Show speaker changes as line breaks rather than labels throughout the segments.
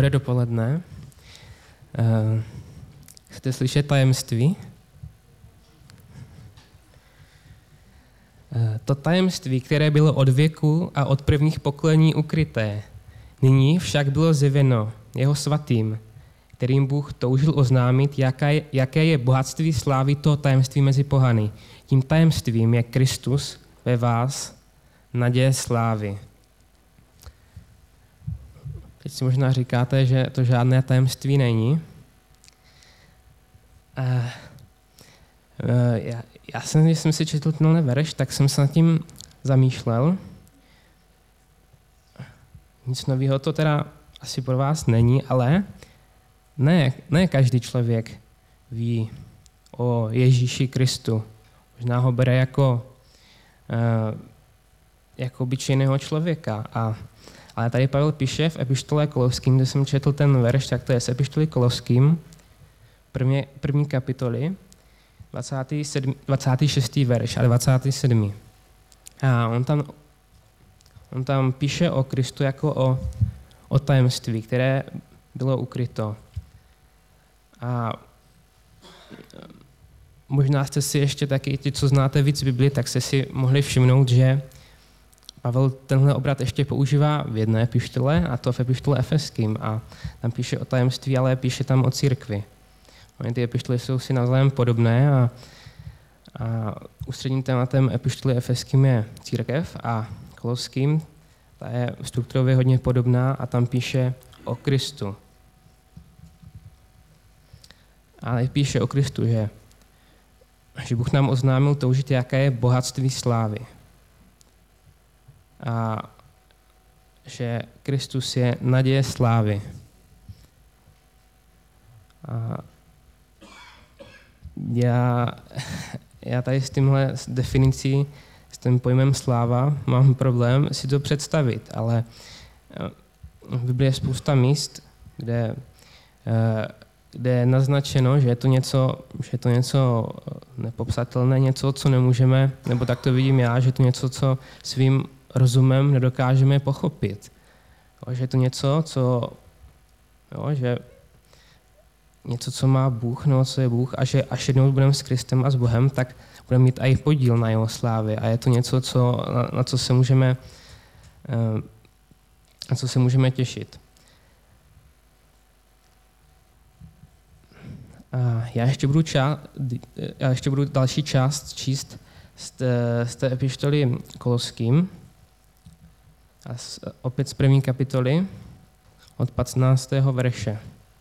Dobré dopoledne. Chcete slyšet tajemství? To tajemství, které bylo od věku a od prvních pokolení ukryté, nyní však bylo zjeveno jeho svatým, kterým Bůh toužil oznámit, jaké je bohatství slávy toho tajemství mezi pohany. Tím tajemstvím je Kristus ve vás, naděje slávy. Teď si možná říkáte, že to žádné tajemství není. Když jsem si četl tenhle verš, tak jsem se nad tím zamýšlel. Nic nového to teda asi pro vás není, ale ne každý člověk ví o Ježíši Kristu. Možná ho bere jako obyčejného člověka. Ale tady Pavel píše v epištole Koloským, kde jsem četl ten verš, tak to je z epištoly Koloským, první kapitoly, 26. verš a 27. A on tam píše o Kristu jako o tajemství, které bylo ukryto. A možná jste si ještě taky, ti, co znáte víc Bibli, tak jste si mohli všimnout, že Pavel tenhle obrat ještě používá v jedné epištole, a to v epištole Efeským. A tam píše o tajemství, ale píše tam o církvi. Ty epištoly jsou si navzájem podobné a ústředním tématem epištoly Efeským je církev a Koloským, ta je strukturově hodně podobná a tam píše o Kristu. Ale píše o Kristu, že Bůh nám oznámil toužit, jaké je bohatství slávy. A že Kristus je naděje slávy. A já tady s tímhle definicí, s tím pojmem sláva, mám problém si to představit, ale v Biblii je spousta míst, kde je naznačeno, že je to něco nepopsatelné, něco, co nemůžeme, nebo tak to vidím já, že je to něco, co svým rozumem nedokážeme pochopit. Že je to něco, co má Bůh, no, co je Bůh, a že až jednou budeme s Kristem a s Bohem, tak budeme mít i podíl na jeho slávě. A je to něco, na co se můžeme těšit. A já ještě budu další část číst z té epištoly Koloským, a opět z první kapitoly od 15. verše.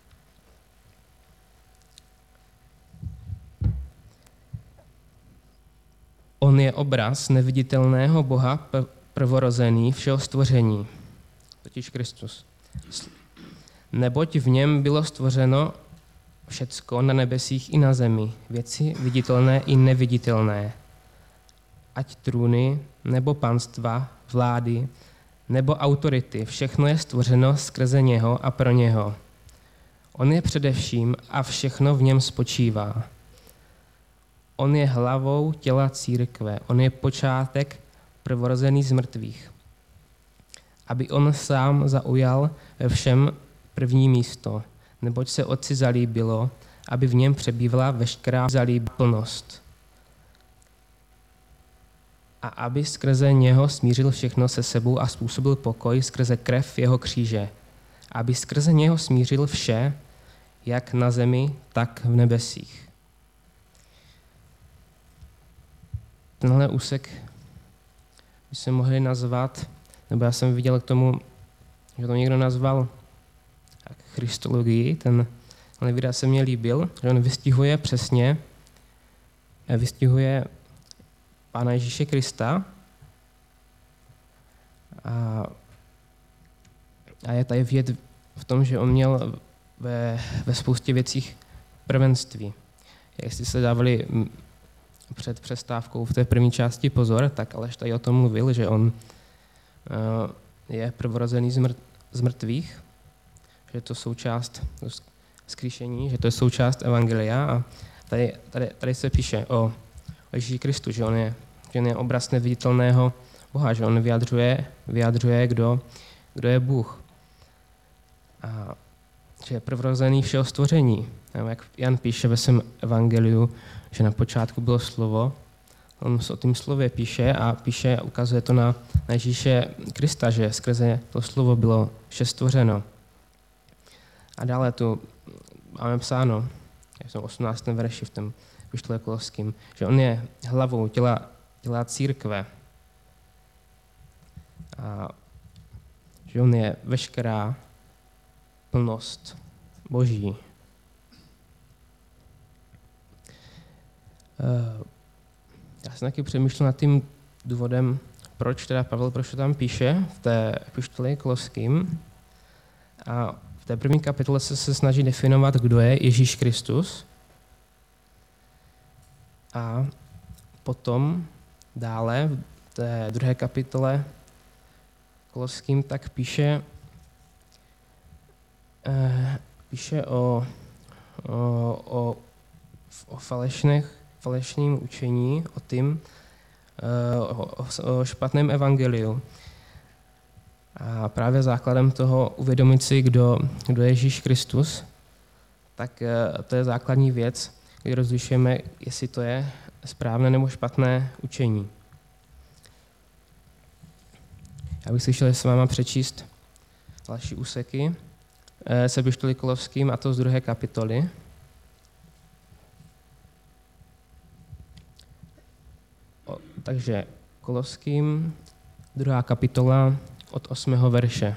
On je obraz neviditelného Boha prvorozený všeho stvoření, totiž Kristus. Neboť v něm bylo stvořeno všecko na nebesích i na zemi, věci viditelné i neviditelné, ať trůny, nebo panstva, vlády, nebo autority, všechno je stvořeno skrze něho a pro něho. On je především a všechno v něm spočívá. On je hlavou těla církve, on je počátek prvorozený z mrtvých, aby on sám zaujal ve všem první místo, neboť se Otci zalíbilo, aby v něm přebývala veškerá zalíbitelnost. A aby skrze něho smířil všechno se sebou a způsobil pokoj skrze krev jeho kříže. Aby skrze něho smířil vše, jak na zemi, tak v nebesích. Tenhle úsek by se mohli nazvat, nebo já jsem viděl k tomu, že to někdo nazval Christologii, ten výraz se mně líbil, že on vystihuje Pána Ježíše Krista a je tady vidět v tom, že on měl ve spoustě věcích prvenství. Jestli se dávali před přestávkou v té první části pozor, tak Aleš tady o tom mluvil, že on je prvorozený z mrtvých, že je to součást vzkříšení, že to je součást evangelia a tady se píše o Ježíši Kristu, že on je obraz neviditelného Boha, že on vyjadřuje, kdo je Bůh. že je prvorozený všeho stvoření. Jak Jan píše ve svém evangeliu, že na počátku bylo slovo, on o tom slově píše a ukazuje to na Ježíše Krista, že skrze to slovo bylo vše stvořeno. A dále tu máme psáno, v tom 18. verši v tom epištole Koloským, že on je hlavou těla církve. A že on je veškerá plnost Boží. Já jsem taky přemýšlel nad tím důvodem, proč Pavel to tam píše v té epištole Koloským. A v té první kapitole se snaží definovat, kdo je Ježíš Kristus. A potom dále v té druhé kapitole Koloským tak píše o falešném učení, o špatném evangeliu. A právě základem toho uvědomit si, kdo je Ježíš Kristus, tak to je základní věc, kdy rozlišujeme, jestli to je správné nebo špatné učení. Já bych si chtěl s váma přečíst další úseky z epištoly Koloským, a to z 2. kapitoly. Takže Koloským, 2. kapitola od 8. verše.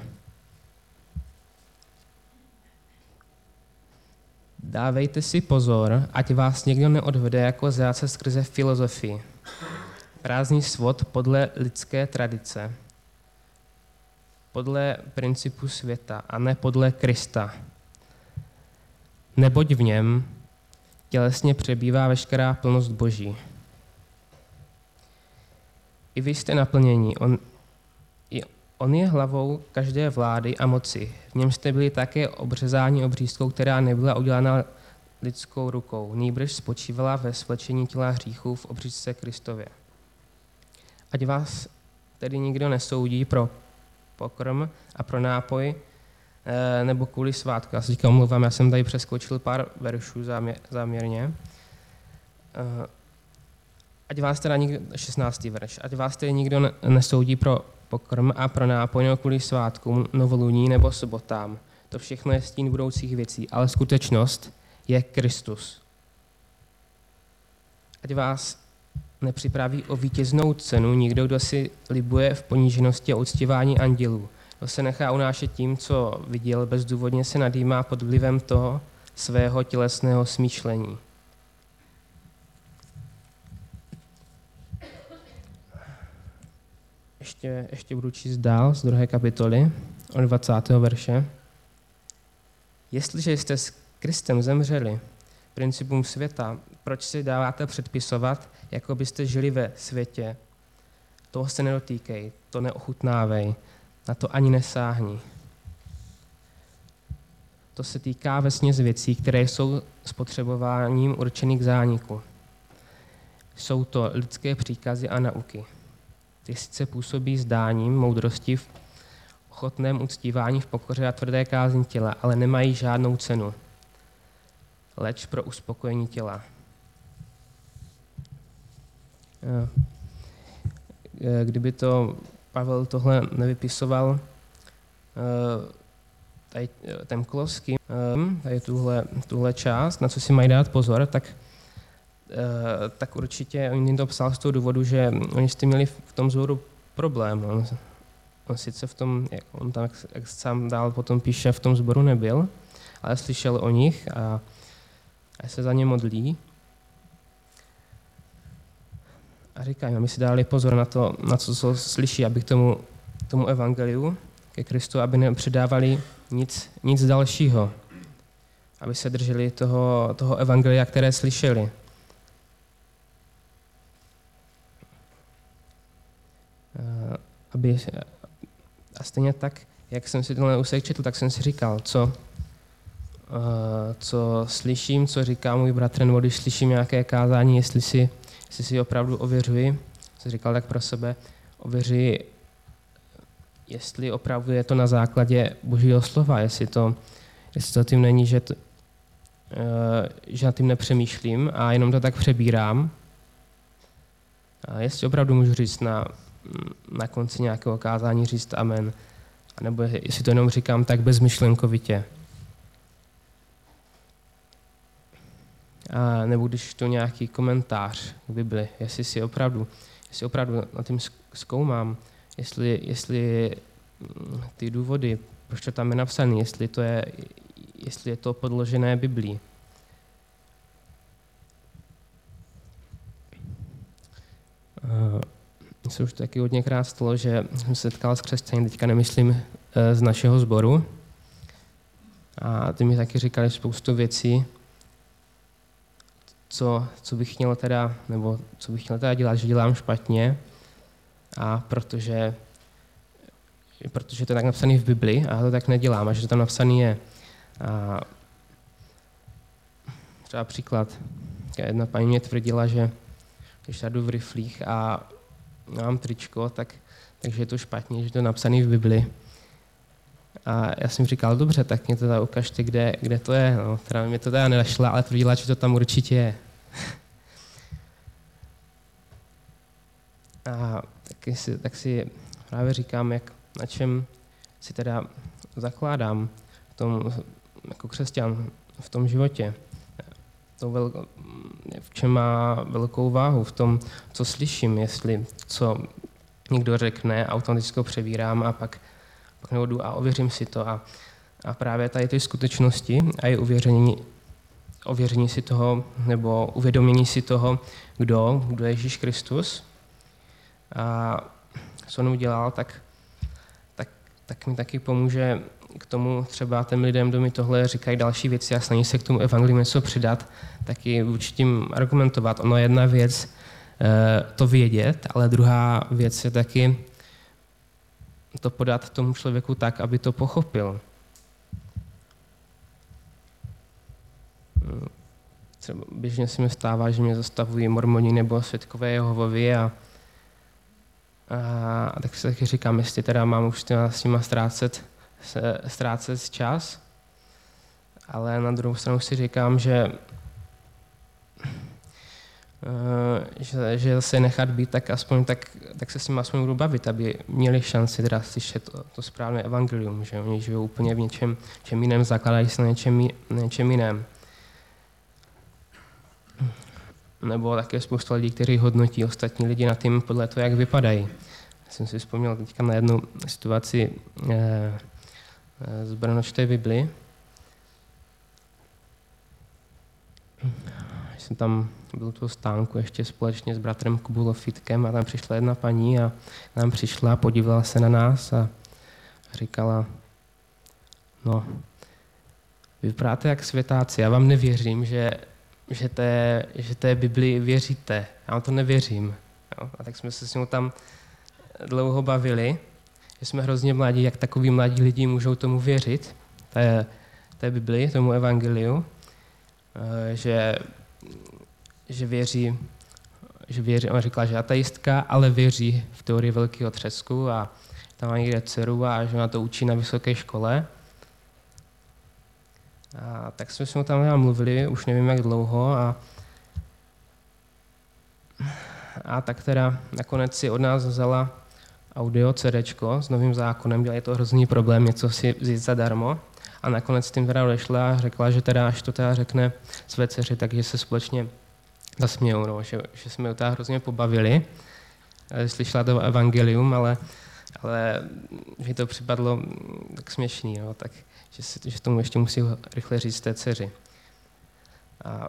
Dávejte si pozor, ať vás někdo neodvede jako zjáce skrze filozofii. Prázdný svod podle lidské tradice, podle principu světa a ne podle Krista. Neboť v něm tělesně přebývá veškerá plnost Boží. I vy jste naplnění. On je hlavou každé vlády a moci. V něm jste byli také obřezáni obřízkou, která nebyla udělána lidskou rukou, nýbrž spočívala ve svlečení těla hříchů v obřízce Kristově. Ať vás tedy nikdo nesoudí pro pokrm a pro nápoj nebo kvůli svátku. Já se teďka omlouvám, já jsem tady přeskočil pár veršů záměrně. Ať vás teda nikdo, 16. verš, ať vás tedy nikdo nesoudí pro pokrm a pro nápoj nebo kvůli svátkům, novoluní nebo sobotám. To všechno je stín budoucích věcí, ale skutečnost je Kristus. Ať vás nepřipraví o vítěznou cenu nikdo, kdo si libuje v poníženosti a uctívání andělů. Kdo se nechá unášet tím, co viděl, bezdůvodně se nadýmá pod vlivem toho svého tělesného smýšlení. Ještě budu číst dál z 2. kapitoly od 20. verše. Jestliže jste s Kristem zemřeli principům světa, proč si dáváte předpisovat, jako byste žili ve světě? Toho se nedotýkej, to neochutnávej, na to ani nesáhni. To se týká vesměs věcí, které jsou spotřebováním určený k zániku. Jsou to lidské příkazy a nauky. Ty sice působí zdáním moudrosti v ochotném uctívání v pokoře a tvrdé kázni těla, ale nemají žádnou cenu, leč pro uspokojení těla. Kdyby to Pavel tohle nevypisoval tady ten Koloským, tady tuhle část, na co si mají dát pozor, tak určitě on to psal z toho důvodu, že oni s tím měli v tom zboru problém. On sice v tom, on tam, jak sám dál potom píše, v tom sboru nebyl, ale slyšel o nich a se za ně modlí. A říkají, aby si dali pozor na to, co slyší, aby k tomu evangeliu ke Kristu, aby nepředávali nic dalšího. Aby se drželi toho evangelia, které slyšeli. A stejně tak, jak jsem si tenhle úsek četl, tak jsem si říkal, co slyším, co říká můj bratr, nebo když slyším nějaké kázání, jestli si opravdu ověřuji, jsem říkal tak pro sebe, ověřuji, jestli opravdu je to na základě Božího slova, jestli Jestli to tím není, že nad tím nepřemýšlím a jenom to tak přebírám. A jestli opravdu můžu říct na konci nějakého kázání říct amen, nebo jestli to jenom říkám tak bezmyšlenkovitě. A nebo když to nějaký komentář k Bibli, jestli opravdu na tím zkoumám, jestli ty důvody, proč to tam je napsané, jestli je to podložené Biblí. Mně se už taky hodněkrát stalo, že jsem se setkal s křesťany, teďka nemyslím z našeho sboru, a ty mi taky říkali spoustu věcí, co bych měl teda dělat, že dělám špatně, a protože to je tak napsané v Bibli a já to tak nedělám, a že to tam napsané je. A třeba příklad, jedna paní mě tvrdila, že když já jdu v riflích a mám tričko, takže je to špatně, že to je napsané v Bibli. A já jsem říkal, dobře, tak mě teda ukažte, kde to je. No, teda mě to teda nenašla, ale tvrdila, že to tam určitě je. A tak si právě říkám, na čem si teda zakládám jako křesťan v tom životě. V čem má velkou váhu, v tom, co slyším, jestli co někdo řekne, automaticky ho převírám a pak jdu a ověřím si to. A právě tady ty skutečnosti a je ověření si toho, nebo uvědomění si toho, kdo je Ježíš Kristus a co on udělal, tak mi taky pomůže k tomu třeba těm lidem, kdo mi tohle říkají další věci a snaží se k tomu evangeliu něco přidat, taky vůči tím argumentovat. Ono je jedna věc to vědět, ale druhá věc je taky to podat tomu člověku tak, aby to pochopil. Třeba běžně se mi stává, že mě zastavují mormoni nebo svědkové Jehovovi a tak si taky říkám, jestli teda mám už s nima ztrácet čas, ale na druhou stranu si říkám, že se nechat být, tak se s nimi aspoň budu bavit, aby měli šanci teda slyšet to správné evangelium, že oni žijou úplně v něčem jiném, zakládají se na něčem jiném. Nebo také spousta lidí, kteří hodnotí ostatní lidi na tím podle toho, jak vypadají. Jsem si vzpomněl teďka na jednu situaci z Brnočté Bibli. Jsem tam byl u toho stánku ještě společně s bratrem Kubou Lofitkem a tam přišla jedna paní a nám přišla, podívala se na nás a říkala, no, vypadáte jak světáci, já vám nevěřím, že té Biblii věříte. Já vám to nevěřím. Jo? A tak jsme se s ním tam dlouho bavili, že jsme hrozně mladí, jak takoví mladí lidi můžou tomu věřit, té Biblii, tomu evangeliu, že věří, ona říkala, že je ateistka, ale věří v teorii velkého třesku a tam má někde dceru a že ona to učí na vysoké škole. A tak jsme s ním tam mluvili, už nevím jak dlouho a tak teda nakonec si od nás vzala audio CDčko s Novým zákonem, dělali to hrozný problém, něco si vzít zadarmo a nakonec tím teda odešla a řekla, že teda až to teda řekne své dceři, takže se společně zasmějou, no, že jsme ho teda hrozně pobavili, slyšela to evangelium, ale že to připadlo tak směšný, no, tak že tomu ještě musí rychle říct té dceři. A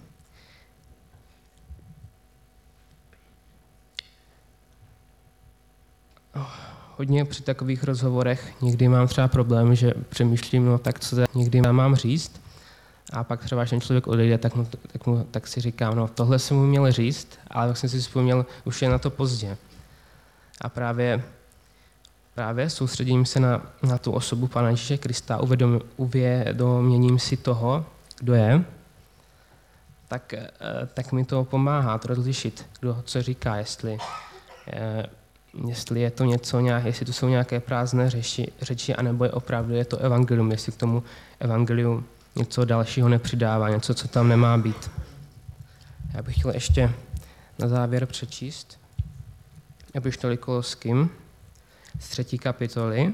hodně při takových rozhovorech někdy mám třeba problém, že přemýšlím, no tak co někdy mám říct a pak třeba, když ten člověk odejde, tak si říkám, no tohle jsem mu měl říct, ale tak jsem si vzpomněl, už je na to pozdě. A právě soustředím se na tu osobu Pána Ježíše Krista, uvědoměním si toho, kdo je, tak mi to pomáhá to rozlišit, kdo co říká, jestli je to něco jestli to jsou nějaké prázdné řeči, anebo je opravdu je to evangelium, jestli k tomu evangeliu něco dalšího nepřidává, něco, co tam nemá být. Já bych chtěl ještě na závěr přečíst epištoli Koloským z 3. kapitoly.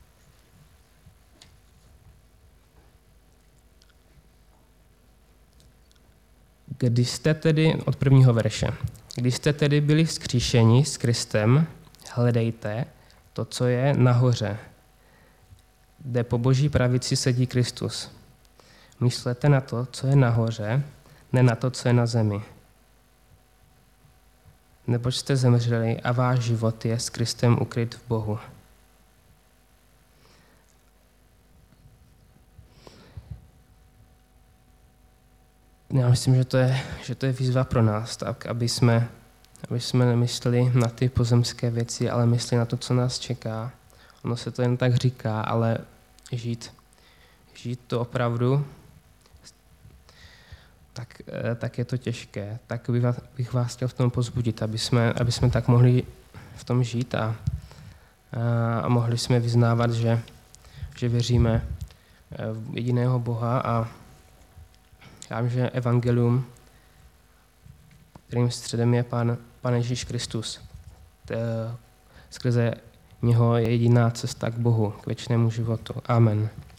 Když jste tedy, od 1. verše, když jste tedy byli vzkříšeni s Kristem, hledejte to, co je nahoře, kde po Boží pravici sedí Kristus. Myslete na to, co je nahoře, ne na to, co je na zemi. Neboť jste zemřeli a váš život je s Kristem ukryt v Bohu. Já myslím, že to je výzva pro nás, tak aby jsme nemysleli na ty pozemské věci, ale mysleli na to, co nás čeká. Ono se to jen tak říká, ale žít to opravdu, tak je to těžké. Tak bych vás chtěl v tom povzbudit, aby jsme tak mohli v tom žít a mohli jsme vyznávat, že věříme v jediného Boha a já vím, že evangelium, kterým středem je Pán Ježíš Kristus. Skrze něho je jediná cesta k Bohu, k věčnému životu. Amen.